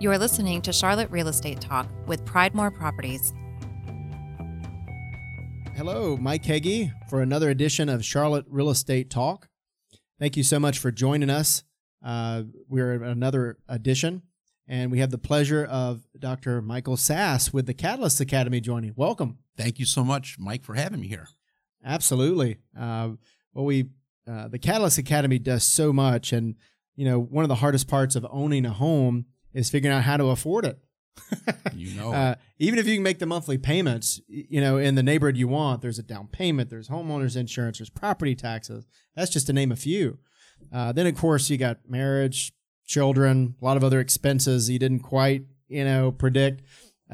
You are listening to Charlotte Real Estate Talk with Pridemore Properties. Hello, Mike Heggie for another edition of Charlotte Real Estate Talk. Thank you so much for joining us. We're at another edition, and we have the pleasure of Dr. Michael Sass with the Catalyst Academy joining. Welcome. Thank you so much, Mike, for having me here. Absolutely. The Catalyst Academy does so much, and one of the hardest parts of owning a home is figuring out how to afford it. Even if you can make the monthly payments, in the neighborhood you want, there's a down payment, there's homeowners insurance, there's property taxes. That's just to name a few. Then of course you got marriage, children, a lot of other expenses you didn't quite, predict.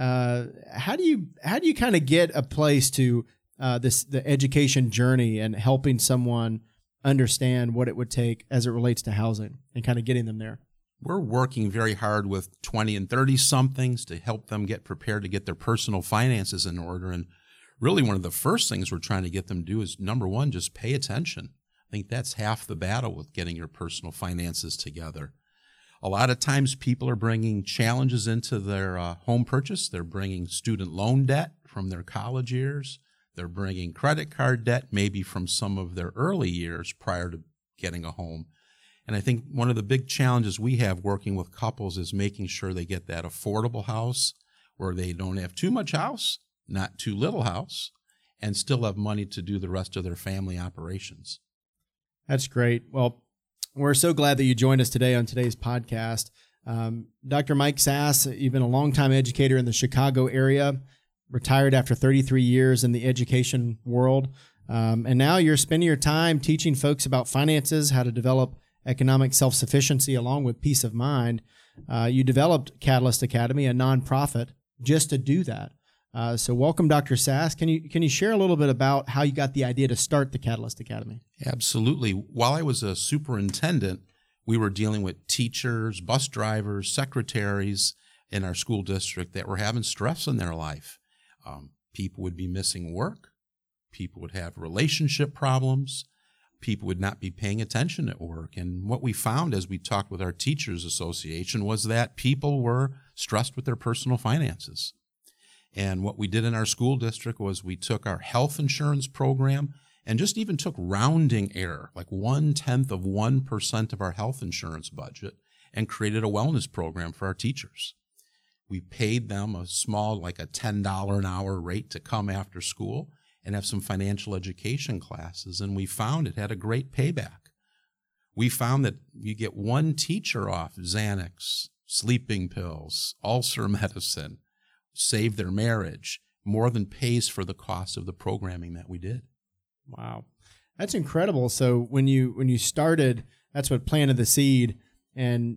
How do you kind of get a place to the education journey and helping someone understand what it would take as it relates to housing and kind of getting them there? We're working very hard with 20 and 30-somethings to help them get prepared to get their personal finances in order. And really one of the first things we're trying to get them to do is, number one, just pay attention. I think that's half the battle with getting your personal finances together. A lot of times people are bringing challenges into their home purchase. They're bringing student loan debt from their college years. They're bringing credit card debt, maybe from some of their early years prior to getting a home. And I think one of the big challenges we have working with couples is making sure they get that affordable house where they don't have too much house, not too little house, and still have money to do the rest of their family operations. That's great. Well, we're so glad that you joined us today on today's podcast. Dr. Mike Sass, you've been a longtime educator in the Chicago area, retired after 33 years in the education world. And now you're spending your time teaching folks about finances, how to develop economic self-sufficiency along with peace of mind. You developed Catalyst Academy, a nonprofit, just to do that. So welcome, Dr. Sass. Can you share a little bit about how you got the idea to start the Catalyst Academy? Absolutely. While I was a superintendent, we were dealing with teachers, bus drivers, secretaries in our school district that were having stress in their life. People would be missing work. People would have relationship problems. People would not be paying attention at work. And what we found as we talked with our Teachers Association was that people were stressed with their personal finances. And what we did in our school district was we took our health insurance program and just even took rounding error, like 0.1% of our health insurance budget, and created a wellness program for our teachers. We paid them a small, like a $10 an hour rate to come after school and have some financial education classes, and we found it had a great payback. We found that you get one teacher off Xanax, sleeping pills, ulcer medicine, save their marriage, more than pays for the cost of the programming that we did. Wow. That's incredible. So when you started, that's what planted the seed. And,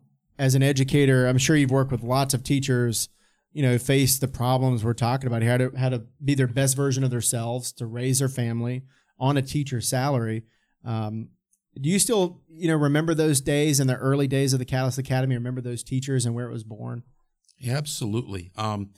as an educator, I'm sure you've worked with lots of teachers face the problems we're talking about here, how to be their best version of themselves, to raise their family on a teacher's salary. Do you still, remember those days in the early days of the Catalyst Academy? Remember those teachers and where it was born? Absolutely.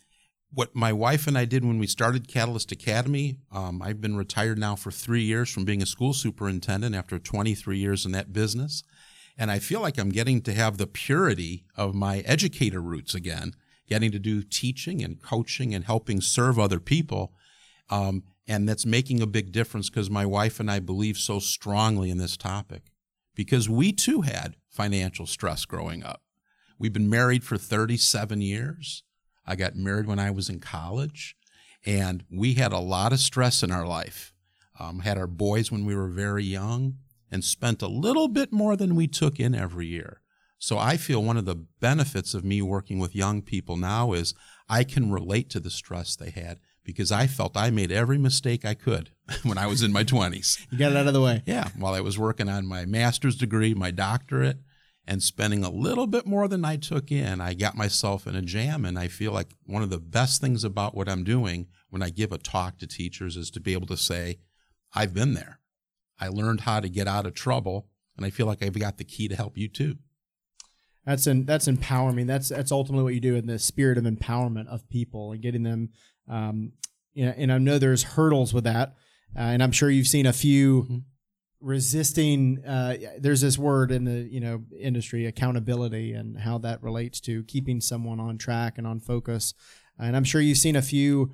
What my wife and I did when we started Catalyst Academy, I've been retired now for 3 years from being a school superintendent after 23 years in that business. And I feel like I'm getting to have the purity of my educator roots again, getting to do teaching and coaching and helping serve other people. And that's making a big difference because my wife and I believe so strongly in this topic because we too had financial stress growing up. We've been married for 37 years. I got married when I was in college, and we had a lot of stress in our life. Had our boys when we were very young and spent a little bit more than we took in every year. So I feel one of the benefits of me working with young people now is I can relate to the stress they had because I felt I made every mistake I could when I was in my 20s. You got it out of the way. Yeah, while I was working on my master's degree, my doctorate, and spending a little bit more than I took in, I got myself in a jam, and I feel like one of the best things about what I'm doing when I give a talk to teachers is to be able to say, I've been there. I learned how to get out of trouble, and I feel like I've got the key to help you too. That's empowering. That's ultimately what you do in the spirit of empowerment of people and getting them. And I know there's hurdles with that, and I'm sure you've seen a few resisting, there's this word in the industry, accountability, and how that relates to keeping someone on track and on focus. And I'm sure you've seen a few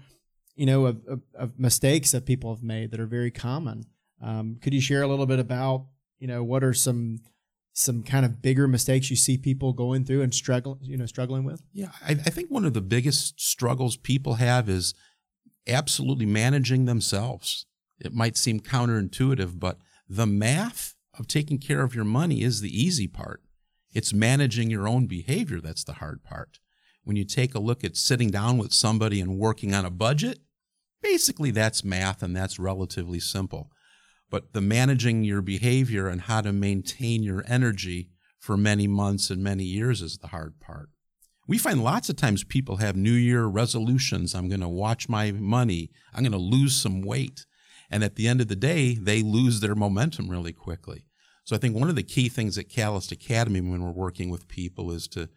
of mistakes that people have made that are very common. Could you share a little bit about what are some kind of bigger mistakes you see people going through and struggling with? Yeah, I think one of the biggest struggles people have is absolutely managing themselves. It might seem counterintuitive, but the math of taking care of your money is the easy part. It's managing your own behavior that's the hard part. When you take a look at sitting down with somebody and working on a budget, basically that's math, and that's relatively simple. But the managing your behavior and how to maintain your energy for many months and many years is the hard part. We find lots of times people have New Year resolutions. I'm going to watch my money. I'm going to lose some weight. And at the end of the day, they lose their momentum really quickly. So I think one of the key things at Catalyst Academy when we're working with people is to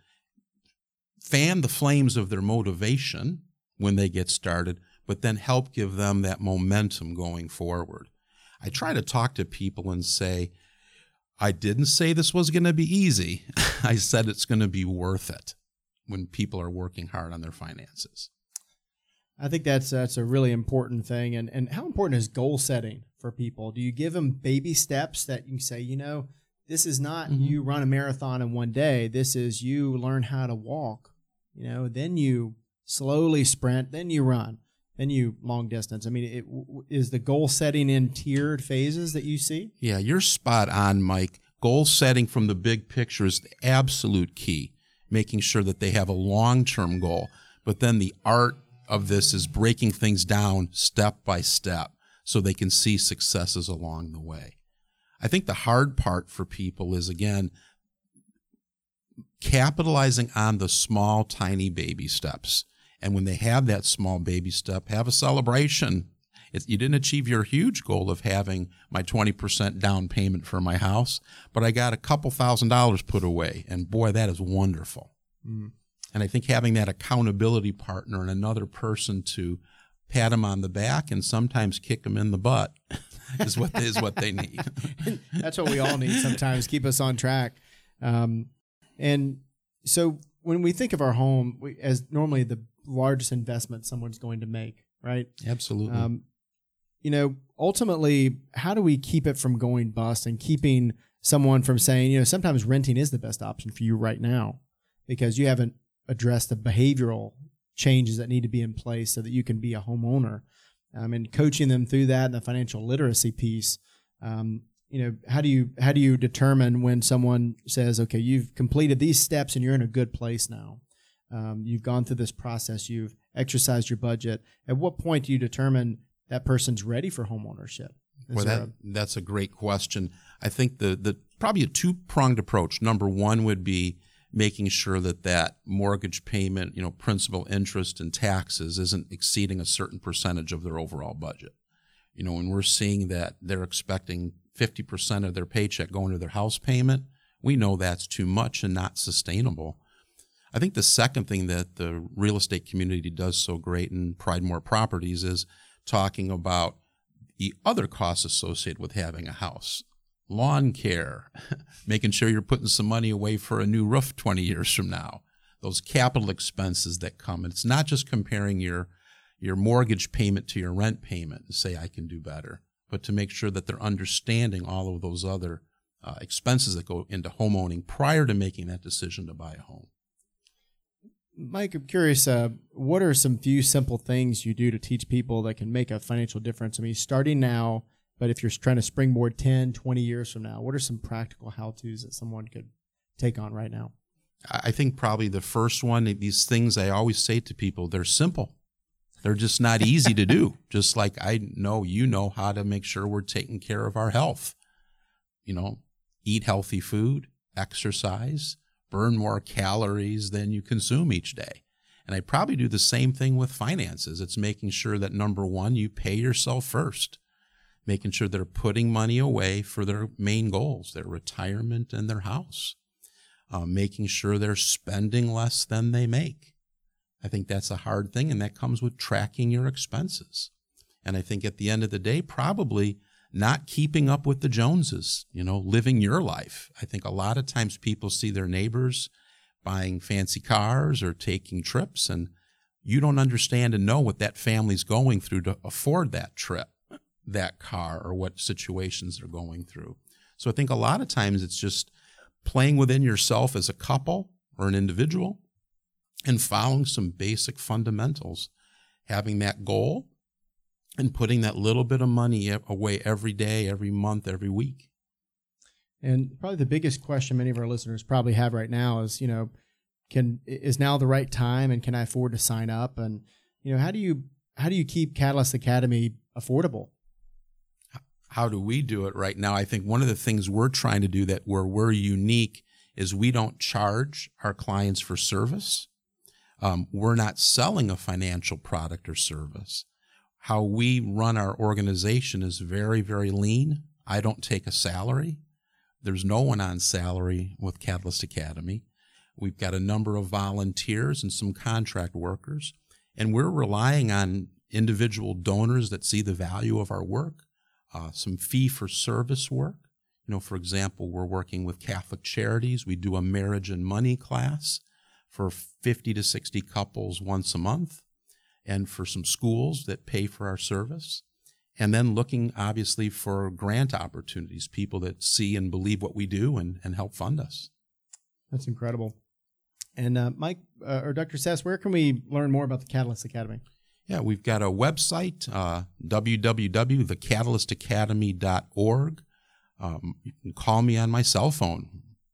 fan the flames of their motivation when they get started, but then help give them that momentum going forward. I try to talk to people and say, I didn't say this was going to be easy. I said it's going to be worth it when people are working hard on their finances. I think that's a really important thing. And how important is goal setting for people? Do you give them baby steps that you say, this is not you run a marathon in one day. This is you learn how to walk, then you slowly sprint, then you run, then you long distance. I mean, is the goal setting in tiered phases that you see? Yeah, you're spot on, Mike. Goal setting from the big picture is the absolute key, making sure that they have a long-term goal. But then the art of this is breaking things down step by step so they can see successes along the way. I think the hard part for people is, again, capitalizing on the small, tiny baby steps. And when they have that small baby step, have a celebration. You didn't achieve your huge goal of having my 20% down payment for my house, but I got a couple $1,000s put away. And boy, that is wonderful. Mm. And I think having that accountability partner and another person to pat them on the back and sometimes kick them in the butt is what they need. That's what we all need sometimes, keep us on track. And so when we think of our home as normally the largest investment someone's going to make, right? Absolutely. Ultimately, how do we keep it from going bust and keeping someone from saying, sometimes renting is the best option for you right now because you haven't address the behavioral changes that need to be in place so that you can be a homeowner, and coaching them through that and the financial literacy piece. How do you determine when someone says, okay, you've completed these steps and you're in a good place now. You've gone through this process. You've exercised your budget. At what point do you determine that person's ready for homeownership? That's a great question. I think the probably a two-pronged approach. Number one would be making sure that mortgage payment, principal, interest, and taxes isn't exceeding a certain percentage of their overall budget. When we're seeing that they're expecting 50% of their paycheck going to their house payment, we know that's too much and not sustainable. I think the second thing that the real estate community does so great in Pridemore Properties is talking about the other costs associated with having a house. Lawn care, making sure you're putting some money away for a new roof 20 years from now, those capital expenses that come. And it's not just comparing your mortgage payment to your rent payment and say, I can do better, but to make sure that they're understanding all of those other expenses that go into homeowning prior to making that decision to buy a home. Mike, I'm curious, what are some few simple things you do to teach people that can make a financial difference? I mean, starting now, but if you're trying to springboard 10, 20 years from now, what are some practical how-tos that someone could take on right now? I think probably the first one, these things I always say to people, they're simple. They're just not easy to do. Just like I know you know how to make sure we're taking care of our health. Eat healthy food, exercise, burn more calories than you consume each day. And I probably do the same thing with finances. It's making sure that, number one, you pay yourself first. Making sure they're putting money away for their main goals, their retirement and their house. Making sure they're spending less than they make. I think that's a hard thing, and that comes with tracking your expenses. And I think at the end of the day, probably not keeping up with the Joneses, living your life. I think a lot of times people see their neighbors buying fancy cars or taking trips, and you don't understand and know what that family's going through to afford that trip, that car, or what situations they're going through. So I think a lot of times it's just playing within yourself as a couple or an individual and following some basic fundamentals, having that goal and putting that little bit of money away every day, every month, every week. And probably the biggest question many of our listeners probably have right now is, is now the right time, and can I afford to sign up? And, how do you keep Catalyst Academy affordable? How do we do it right now? I think one of the things we're trying to do that where we're unique is we don't charge our clients for service. We're not selling a financial product or service. How we run our organization is very, very lean. I don't take a salary. There's no one on salary with Catalyst Academy. We've got a number of volunteers and some contract workers, and we're relying on individual donors that see the value of our work, some fee-for-service work. For example, we're working with Catholic Charities. We do a marriage and money class for 50 to 60 couples once a month, and for some schools that pay for our service. And then looking, obviously, for grant opportunities, people that see and believe what we do and help fund us. That's incredible. And Mike, or Dr. Sass, where can we learn more about the Catalyst Academy? Yeah, we've got a website, www.thecatalyst.academy.org. You can call me on my cell phone,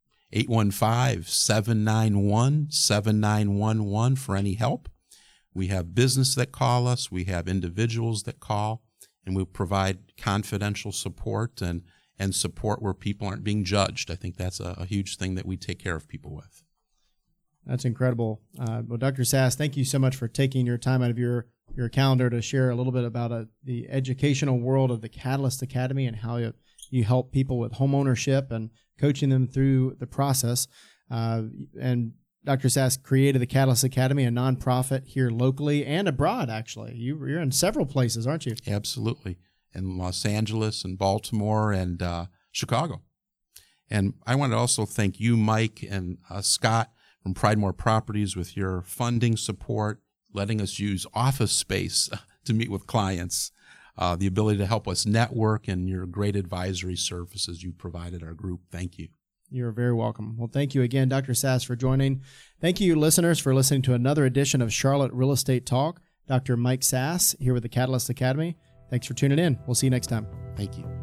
815-791-7911 for any help. We have business that call us. We have individuals that call, and we provide confidential support and support where people aren't being judged. I think that's a huge thing that we take care of people with. That's incredible. Well, Dr. Sass, thank you so much for taking your time out of your calendar to share a little bit about the educational world of the Catalyst Academy and how you help people with home ownership and coaching them through the process. And Dr. Sass created the Catalyst Academy, a nonprofit here locally and abroad, actually. You're in several places, aren't you? Absolutely. In Los Angeles and Baltimore and Chicago. And I want to also thank you, Mike, and Scott from Pridemore Properties with your funding support, letting us use office space to meet with clients, the ability to help us network, and your great advisory services you provided our group. Thank you. You're very welcome. Well, thank you again, Dr. Sass, for joining. Thank you, listeners, for listening to another edition of Charlotte Real Estate Talk. Dr. Mike Sass here with the Catalyst Academy. Thanks for tuning in. We'll see you next time. Thank you.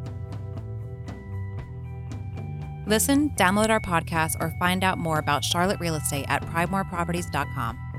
Listen, download our podcast, or find out more about Charlotte Real Estate at PridemoreProperties.com.